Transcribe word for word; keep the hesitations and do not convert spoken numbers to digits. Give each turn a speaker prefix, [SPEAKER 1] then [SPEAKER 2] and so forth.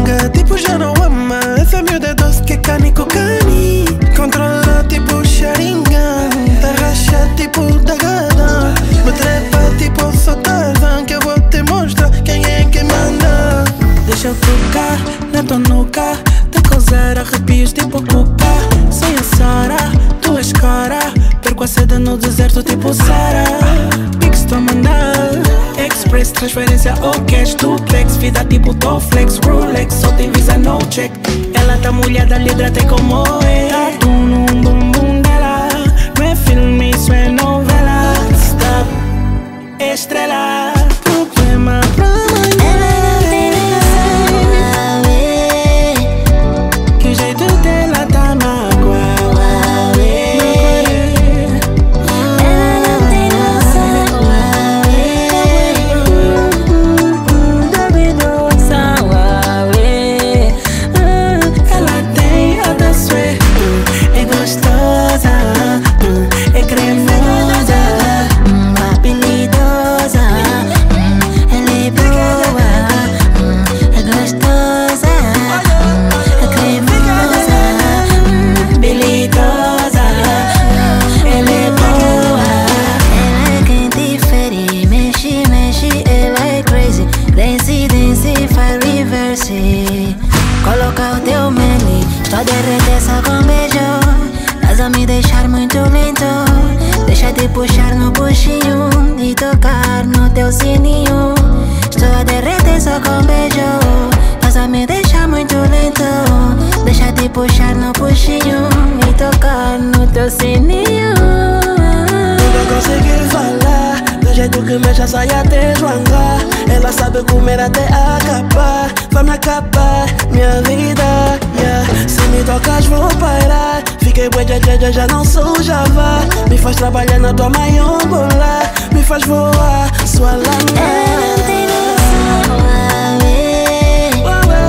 [SPEAKER 1] zanga, tipo já não ama. Essa miúda é doce que é canico cani. Controla tipo Sharingan. Tá racha tipo Dagadan. Me trepa tipo Sotazan. Que eu vou te mostrar quem é que manda. Deixa eu tocar na tua nuca. Te causar arrepios tipo cuca. Sem a Sara, tu és cara. Perco a sede no deserto tipo Sara. Pix tô a mandar Express, transferência ou cash. Duplex, vida tipo Toflex. Rolex, só tem visa no check. Ela tá molhada, lhe hidratei como é. Tatu no bumbum dela. Não é filme, isso é novela. Stop, estrela. Problema pra amanhã.
[SPEAKER 2] Ela não tem noção, ué.
[SPEAKER 1] Que o jeito dela tá magoa, ué.
[SPEAKER 2] Ela não tem noção, ué.
[SPEAKER 1] Ela tem a da sue. É gostosa, é cremosa,
[SPEAKER 2] Habilidosa, ela é boa, é gostosa, é cremosa,
[SPEAKER 1] habilidosa. Ela é boa.
[SPEAKER 2] ela é quem difere, mexe, mexe, ela é crazy. Dance, dance, faz reverse. Coloca o teu meli, só derreter só com beijo. Mas a me deixar muito lento. Deixa de puxar no buchinho e tocar no teu sininho. Estou a derreter só com beijo. Mas a me deixar muito lento. Deixa de puxar no buchinho e tocar no teu sininho.
[SPEAKER 1] Nunca consegui falar. Do jeito que mexe sai até joangar. Ela sabe comer até acabar. Vai me acabar minha vida, yeah. Se me tocas vou parar. Fiquei bué de já, já não sou Java. Me faz trabalhar na tua maior bola. Me faz voar, sua lama.
[SPEAKER 2] Ela não tem noção, ué.
[SPEAKER 1] Ué, ué.